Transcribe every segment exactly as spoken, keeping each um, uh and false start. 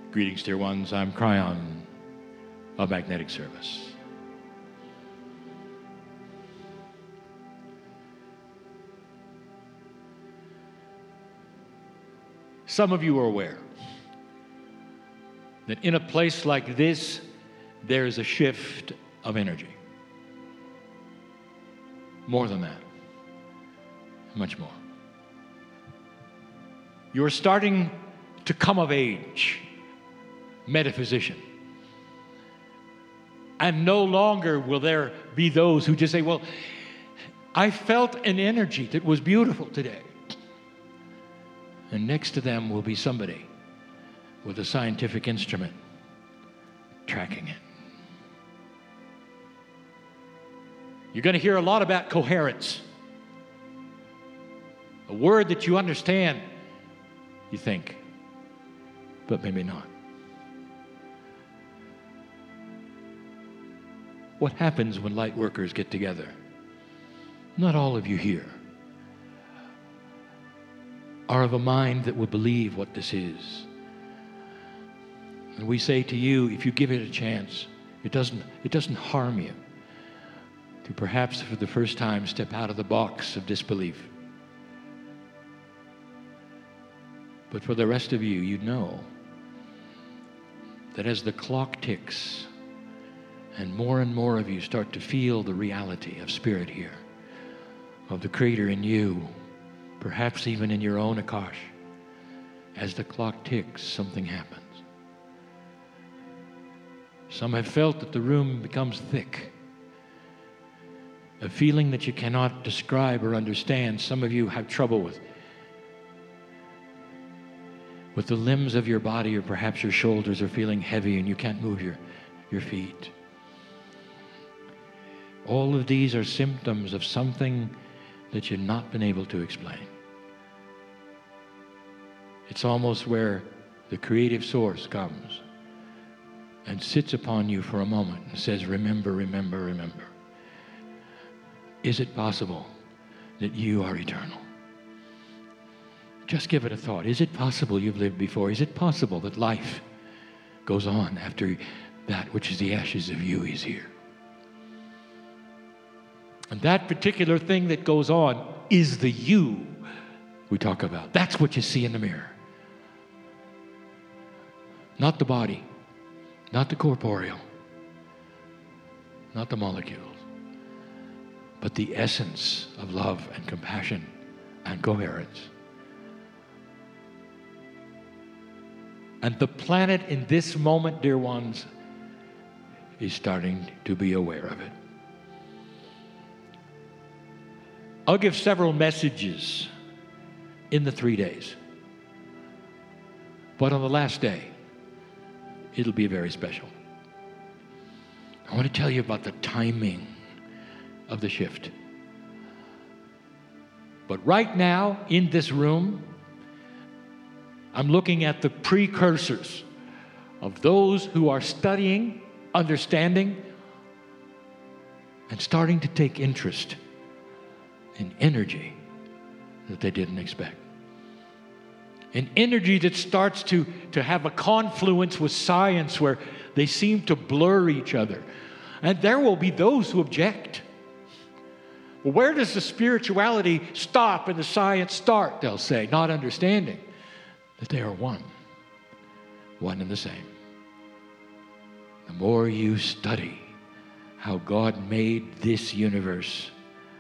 Greetings, dear ones. I'm Cryon of Magnetic Service. Some of you are aware that in a place like this, there is a shift of energy. More than that, much more. You're starting to come of age, metaphysician. And no longer will there be those who just say, well, I felt an energy that was beautiful today. And next to them will be somebody with a scientific instrument tracking it. You're going to hear a lot about coherence. A word that you understand, you think, but maybe not. What happens when light workers get together? Not all of you here are of a mind that will believe what this is. And we say to you, if you give it a chance, it doesn't, it doesn't harm you to perhaps for the first time step out of the box of disbelief. But for the rest of you, you know that as the clock ticks and more and more of you start to feel the reality of spirit here, of the Creator in you, perhaps even in your own Akash, as the clock ticks, something happens. Some have felt that the room becomes thick, a feeling that you cannot describe or understand. Some of you have trouble with with the limbs of your body, or perhaps your shoulders are feeling heavy and you can't move your, your feet. All of these are symptoms of something that you've not been able to explain. It's almost where the creative source comes and sits upon you for a moment and says, remember, remember, remember. Is it possible that you are eternal? Just give it a thought. Is it possible you've lived before? Is it possible that life goes on after that which is the ashes of you is here? And that particular thing that goes on is the you we talk about. That's what you see in the mirror. Not the body, not the corporeal, not the molecules, but the essence of love and compassion and coherence. And the planet in this moment, dear ones, is starting to be aware of it. I'll give several messages in the three days. But on the last day, it'll be very special. I want to tell you about the timing of the shift. But right now, in this room, I'm looking at the precursors of those who are studying, understanding, and starting to take interest in energy that they didn't expect. An energy that starts to, to have a confluence with science where they seem to blur each other. And there will be those who object. Well, where does the spirituality stop and the science start? They'll say, not understanding that they are one, one and the same. The more you study how God made this universe,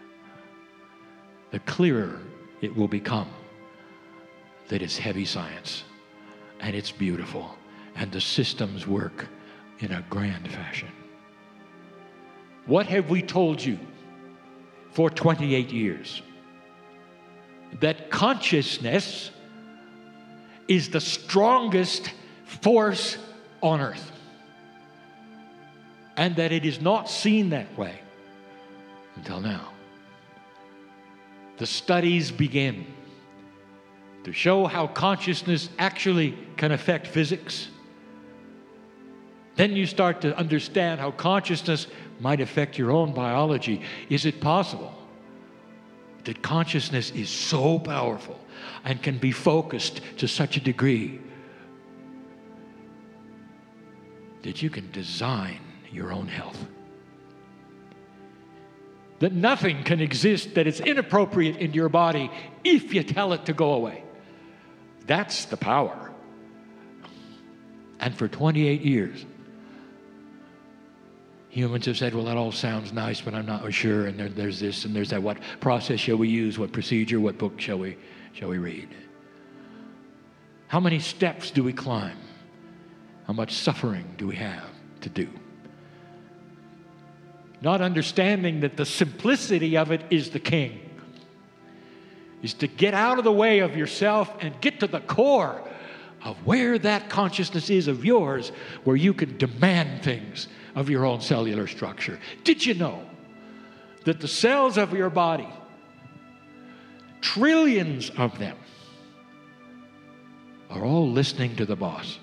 the clearer it will become that it's heavy science and it's beautiful and the systems work in a grand fashion. What have we told you for twenty-eight years? That consciousness is the strongest force on earth, and that it is not seen that way until now. The studies begin to show how consciousness actually can affect physics. Then you start to understand how consciousness might affect your own biology. Is it possible that consciousness is so powerful and can be focused to such a degree that you can design your own health. That nothing can exist that is inappropriate in your body if you tell it to go away. That's the power. And for twenty-eight years, humans have said, well, that all sounds nice, but I'm not sure. And there, there's this and there's that. What process shall we use? What procedure? What book shall we, shall we read? How many steps do we climb? How much suffering do we have to do? Not understanding that the simplicity of it is the king. Is to get out of the way of yourself and get to the core of where that consciousness is of yours, where you can demand things of your own cellular structure. Did you know that the cells of your body, trillions of them, are all listening to the boss?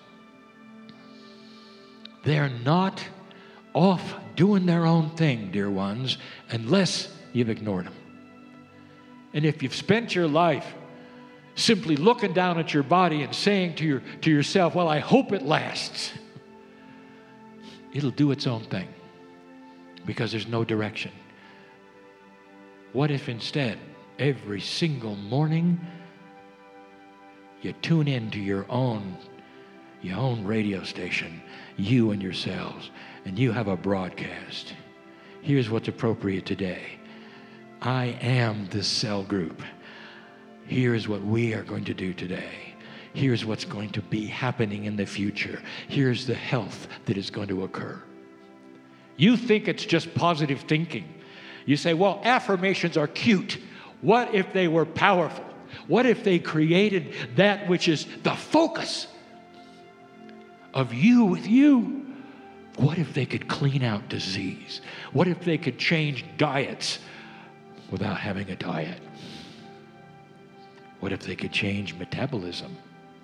They're not off doing their own thing, dear ones, unless you've ignored them. And if you've spent your life simply looking down at your body and saying to your to yourself, well, I hope it lasts, it'll do its own thing because there's no direction. What if instead, every single morning, you tune into your own, your own radio station, you and your cells, and you have a broadcast. Here's what's appropriate today. I am this cell group. Here's what we are going to do today. Here's what's going to be happening in the future. Here's the health that is going to occur. You think it's just positive thinking. You say, well, affirmations are cute. What if they were powerful? What if they created that which is the focus of you with you? What if they could clean out disease? What if they could change diets without having a diet? What if they could change metabolism?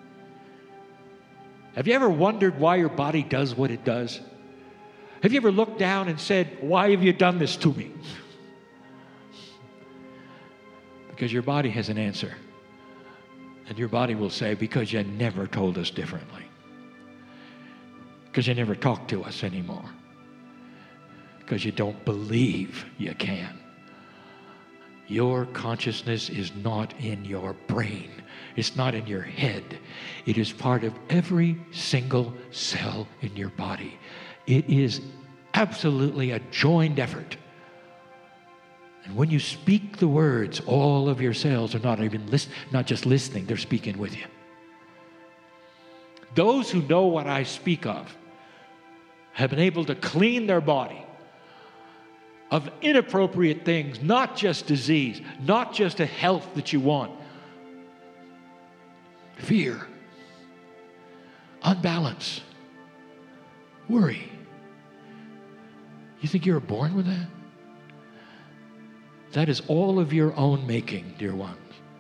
Have you ever wondered why your body does what it does? Have you ever looked down and said, why have you done this to me? Because your body has an answer. And your body will say, because you never told us differently. Because you never talk to us anymore. Because you don't believe you can. Your consciousness is not in your brain. It's not in your head. It is part of every single cell in your body. It is absolutely a joined effort. And when you speak the words, all of your cells are not even list, not just listening, they're speaking with you. Those who know what I speak of have been able to clean their body of inappropriate things, not just disease, not just a health that you want. Fear, unbalance, worry. You think you were born with that? That is all of your own making, dear ones.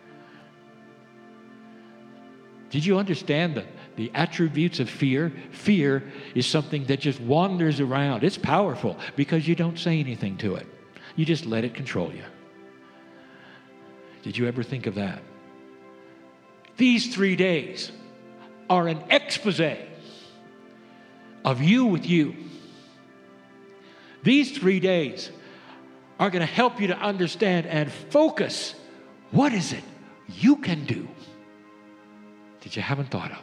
Did you understand that the attributes of fear? Fear is something that just wanders around. It's powerful because you don't say anything to it. You just let it control you. Did you ever think of that? These three days are an expose of you with you. These three days are going to help you to understand and focus. What is it you can do that you haven't thought of?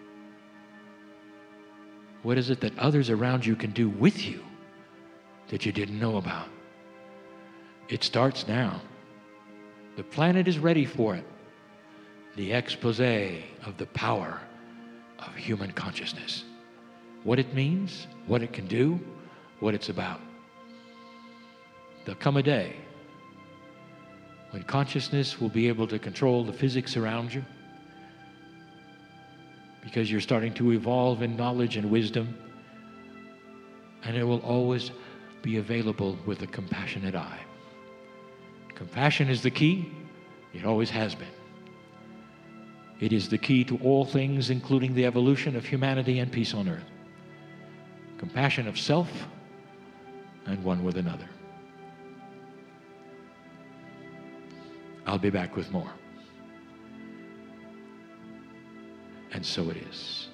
What is it that others around you can do with you that you didn't know about? It starts now. The planet is ready for it. The expose of the power of human consciousness. What it means, what it can do, what it's about. There'll come a day when consciousness will be able to control the physics around you, because you're starting to evolve in knowledge and wisdom, and it will always be available with a compassionate eye. Compassion is the key. It always has been. It is the key to all things, including the evolution of humanity and peace on earth. Compassion of self and one with another. I'll be back with more. And so it is.